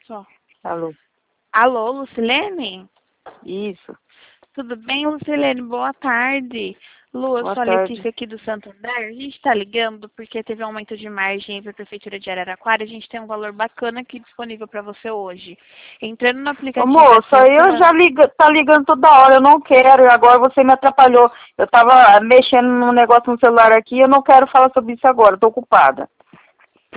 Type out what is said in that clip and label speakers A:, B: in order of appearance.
A: Só.
B: Alô?
A: Alô, Lucilene?
B: Isso.
A: Tudo bem, Lucilene? Boa tarde. Lu, eu
B: Boa
A: sou a
B: tarde.
A: Letícia aqui do Santander. A gente está ligando porque teve um aumento de margem para a Prefeitura de Araraquara. A gente tem um valor bacana aqui disponível para você hoje. Entrando no
B: Ô,
A: aplicativo
B: moça, eu já tá ligando toda hora, eu não quero, e agora você me atrapalhou. Eu tava mexendo num negócio no celular aqui, eu não quero falar sobre isso agora, tô ocupada.